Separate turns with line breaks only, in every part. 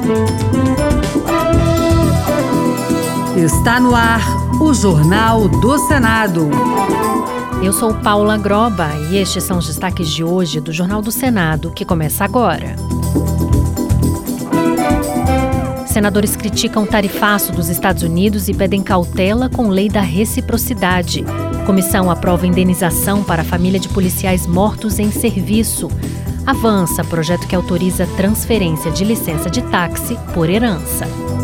Está no ar o Jornal do Senado.
Eu sou Paula Groba e estes são os destaques de hoje do Jornal do Senado, que começa agora. Senadores criticam o tarifaço dos Estados Unidos e pedem cautela com lei da reciprocidade. Comissão aprova indenização para a família de policiais mortos em serviço. Avança projeto que autoriza transferência de licença de táxi por herança.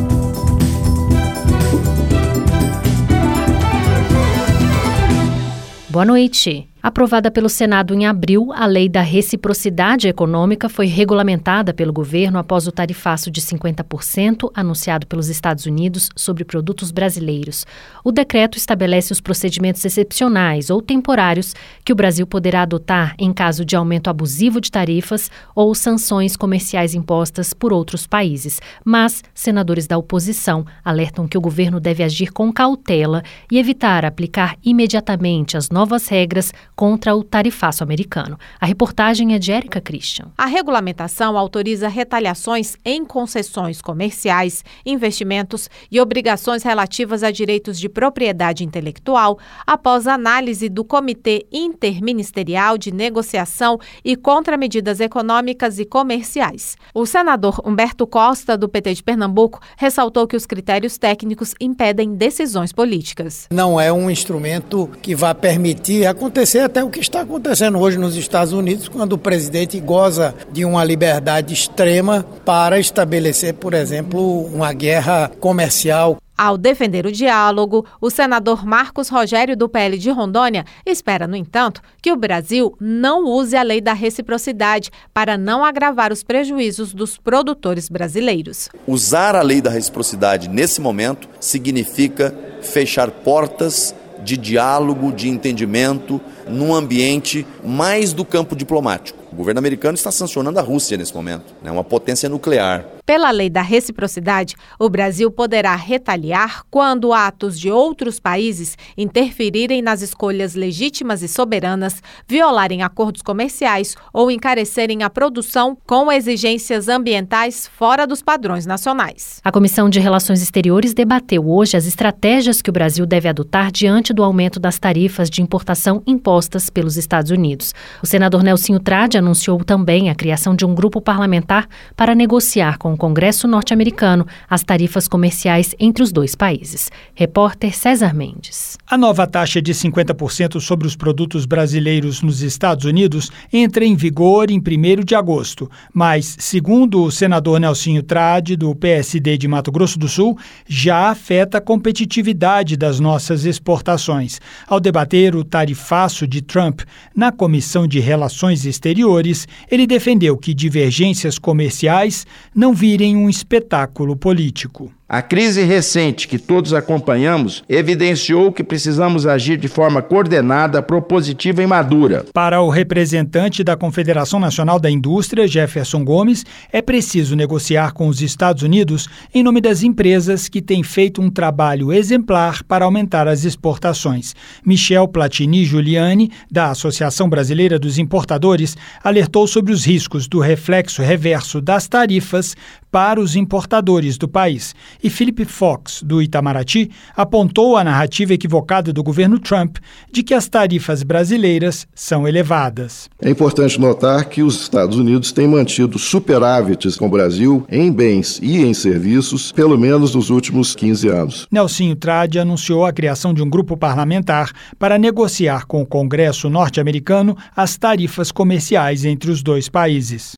Boa noite. Aprovada pelo Senado em abril, a Lei da Reciprocidade Econômica foi regulamentada pelo governo após o tarifaço de 50% anunciado pelos Estados Unidos sobre produtos brasileiros. O decreto estabelece os procedimentos excepcionais ou temporários que o Brasil poderá adotar em caso de aumento abusivo de tarifas ou sanções comerciais impostas por outros países. Mas senadores da oposição alertam que o governo deve agir com cautela e evitar aplicar imediatamente as novas regras contra o tarifaço americano. A reportagem é de Érica Christian.
A regulamentação autoriza retaliações em concessões comerciais, investimentos e obrigações relativas a direitos de propriedade intelectual após análise do Comitê Interministerial de Negociação e Contramedidas Econômicas e Comerciais. O senador Humberto Costa, do PT de Pernambuco, ressaltou que os critérios técnicos impedem decisões políticas.
Não é um instrumento que vai permitir acontecer até o que está acontecendo hoje nos Estados Unidos, quando o presidente goza de uma liberdade extrema para estabelecer, por exemplo, uma guerra comercial.
Ao defender o diálogo, o senador Marcos Rogério, do PL de Rondônia, espera, no entanto, que o Brasil não use a lei da reciprocidade para não agravar os prejuízos dos produtores brasileiros.
Usar a lei da reciprocidade nesse momento significa fechar portas de diálogo, de entendimento, num ambiente mais do campo diplomático. O governo americano está sancionando a Rússia nesse momento, uma potência nuclear.
Pela lei da reciprocidade, o Brasil poderá retaliar quando atos de outros países interferirem nas escolhas legítimas e soberanas, violarem acordos comerciais ou encarecerem a produção com exigências ambientais fora dos padrões nacionais.
A Comissão de Relações Exteriores debateu hoje as estratégias que o Brasil deve adotar diante do aumento das tarifas de importação impostas pelos Estados Unidos. O senador Nelsinho Trade anunciou também a criação de um grupo parlamentar para negociar com o Congresso norte-americano as tarifas comerciais entre os dois países. Repórter César Mendes.
A nova taxa de 50% sobre os produtos brasileiros nos Estados Unidos entra em vigor em 1º de agosto, mas, segundo o senador Nelsinho Trade, do PSD de Mato Grosso do Sul, já afeta a competitividade das nossas exportações. Ao debater o tarifaço de Trump na Comissão de Relações Exteriores, ele defendeu que divergências comerciais não virem um espetáculo político.
A crise recente que todos acompanhamos evidenciou que precisamos agir de forma coordenada, propositiva e madura.
Para o representante da Confederação Nacional da Indústria, Jefferson Gomes, é preciso negociar com os Estados Unidos em nome das empresas que têm feito um trabalho exemplar para aumentar as exportações. Michel Platini Giuliani, da Associação Brasileira dos Importadores, alertou sobre os riscos do reflexo reverso das tarifas para os importadores do país. E Philip Fox, do Itamaraty, apontou a narrativa equivocada do governo Trump de que as tarifas brasileiras são elevadas.
É importante notar que os Estados Unidos têm mantido superávites com o Brasil em bens e em serviços, pelo menos nos últimos 15 anos.
Nelsinho Trade anunciou a criação de um grupo parlamentar para negociar com o Congresso norte-americano as tarifas comerciais entre os dois países.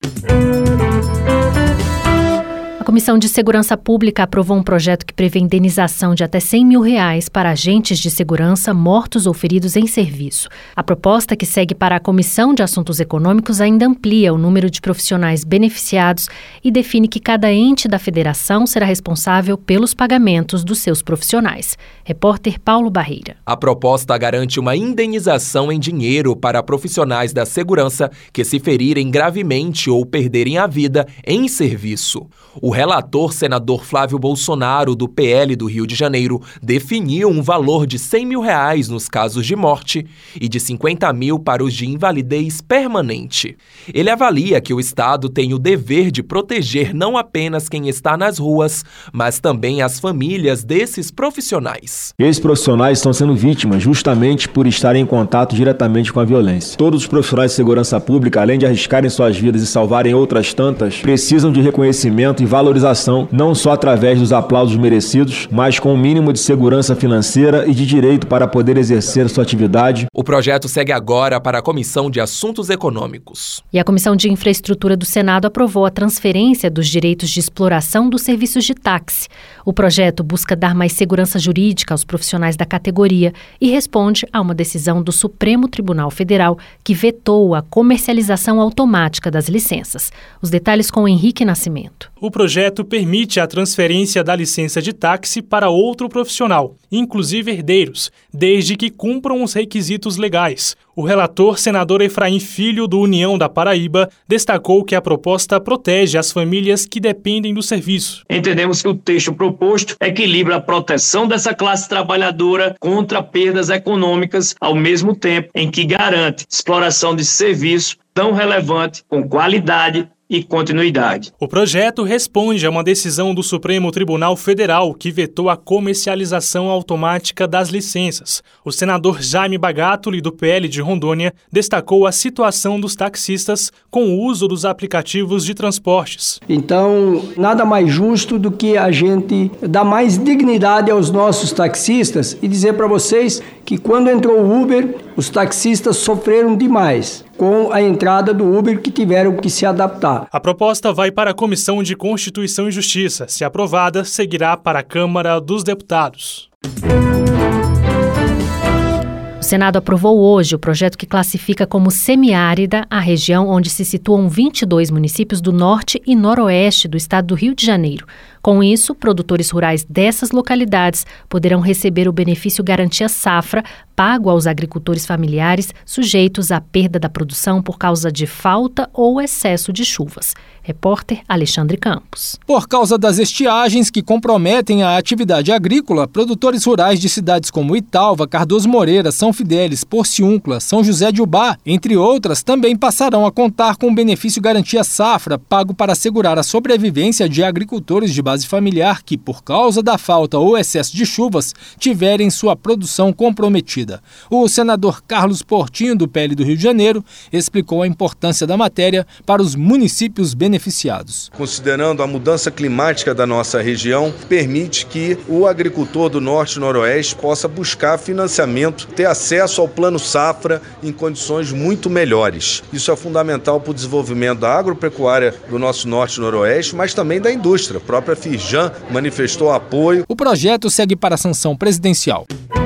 A Comissão de Segurança Pública aprovou um projeto que prevê indenização de até R$100 mil para agentes de segurança mortos ou feridos em serviço. A proposta, que segue para a Comissão de Assuntos Econômicos, ainda amplia o número de profissionais beneficiados e define que cada ente da federação será responsável pelos pagamentos dos seus profissionais. Repórter Paulo Barreira.
A proposta garante uma indenização em dinheiro para profissionais da segurança que se ferirem gravemente ou perderem a vida em serviço. O relator, senador Flávio Bolsonaro, do PL do Rio de Janeiro, definiu um valor de R$100 mil nos casos de morte e de R$50 mil para os de invalidez permanente. Ele avalia que o Estado tem o dever de proteger não apenas quem está nas ruas, mas também as famílias desses profissionais.
Esses profissionais estão sendo vítimas justamente por estarem em contato diretamente com a violência. Todos os profissionais de segurança pública, além de arriscarem suas vidas e salvarem outras tantas, precisam de reconhecimento e valorização, não só através dos aplausos merecidos, mas com um mínimo de segurança financeira e de direito para poder exercer sua atividade.
O projeto segue agora para a Comissão de Assuntos Econômicos.
E a Comissão de Infraestrutura do Senado aprovou a transferência dos direitos de exploração dos serviços de táxi. O projeto busca dar mais segurança jurídica aos profissionais da categoria e responde a uma decisão do Supremo Tribunal Federal que vetou a comercialização automática das licenças. Os detalhes com Henrique Nascimento.
O projeto permite a transferência da licença de táxi para outro profissional, inclusive herdeiros, desde que cumpram os requisitos legais. O relator, senador Efraim Filho, do União da Paraíba, destacou que a proposta protege as famílias que dependem do serviço.
Entendemos que o texto proposto equilibra a proteção dessa classe trabalhadora contra perdas econômicas, ao mesmo tempo em que garante exploração de serviço tão relevante, com qualidade e continuidade.
O projeto responde a uma decisão do Supremo Tribunal Federal que vetou a comercialização automática das licenças. O senador Jaime Bagatoli, do PL de Rondônia, destacou a situação dos taxistas com o uso dos aplicativos de transportes.
Então, nada mais justo do que a gente dar mais dignidade aos nossos taxistas e dizer para vocês que quando entrou o Uber, os taxistas sofreram demais com a entrada do Uber, que tiveram que se adaptar.
A proposta vai para a Comissão de Constituição e Justiça. Se aprovada, seguirá para a Câmara dos Deputados.
O Senado aprovou hoje o projeto que classifica como semiárida a região onde se situam 22 municípios do norte e noroeste do estado do Rio de Janeiro. Com isso, produtores rurais dessas localidades poderão receber o benefício Garantia Safra, pago aos agricultores familiares sujeitos à perda da produção por causa de falta ou excesso de chuvas. Repórter Alexandre Campos.
Por causa das estiagens que comprometem a atividade agrícola, produtores rurais de cidades como Italva, Cardoso Moreira, São Fidélis, Porciúncula, São José de Ubá, entre outras, também passarão a contar com o benefício Garantia Safra, pago para assegurar a sobrevivência de agricultores de base familiar que, por causa da falta ou excesso de chuvas, tiverem sua produção comprometida. O senador Carlos Portinho, do PL do Rio de Janeiro, explicou a importância da matéria para os municípios beneficiados.
Considerando a mudança climática da nossa região, permite que o agricultor do Norte e Noroeste possa buscar financiamento, ter acesso ao Plano Safra em condições muito melhores. Isso é fundamental para o desenvolvimento da agropecuária do nosso Norte e Noroeste, mas também da indústria. A própria Firjan manifestou apoio.
O projeto segue para a sanção presidencial.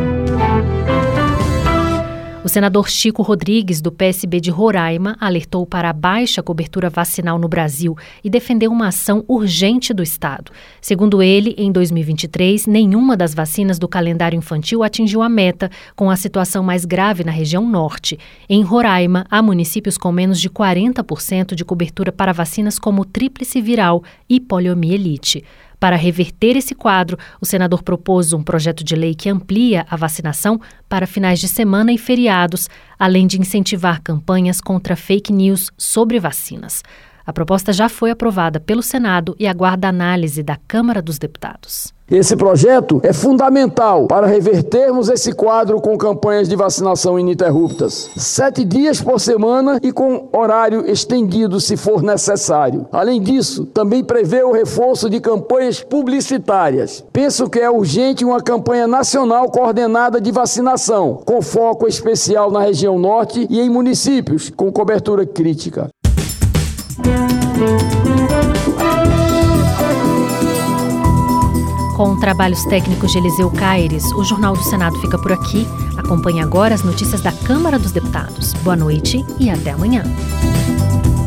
O senador Chico Rodrigues, do PSB de Roraima, alertou para a baixa cobertura vacinal no Brasil e defendeu uma ação urgente do Estado. Segundo ele, em 2023, nenhuma das vacinas do calendário infantil atingiu a meta, com a situação mais grave na região norte. Em Roraima, há municípios com menos de 40% de cobertura para vacinas como tríplice viral e poliomielite. Para reverter esse quadro, o senador propôs um projeto de lei que amplia a vacinação para finais de semana e feriados, além de incentivar campanhas contra fake news sobre vacinas. A proposta já foi aprovada pelo Senado e aguarda análise da Câmara dos Deputados.
Esse projeto é fundamental para revertermos esse quadro com campanhas de vacinação ininterruptas. 7 dias por semana e com horário estendido se for necessário. Além disso, também prevê o reforço de campanhas publicitárias. Penso que é urgente uma campanha nacional coordenada de vacinação, com foco especial na região norte e em municípios com cobertura crítica.
Com trabalhos técnicos de Eliseu Caires, o Jornal do Senado fica por aqui. Acompanhe agora as notícias da Câmara dos Deputados. Boa noite e até amanhã.